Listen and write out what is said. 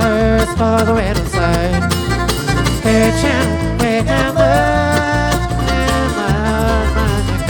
hearse for the red side. Hey, champ, wake up.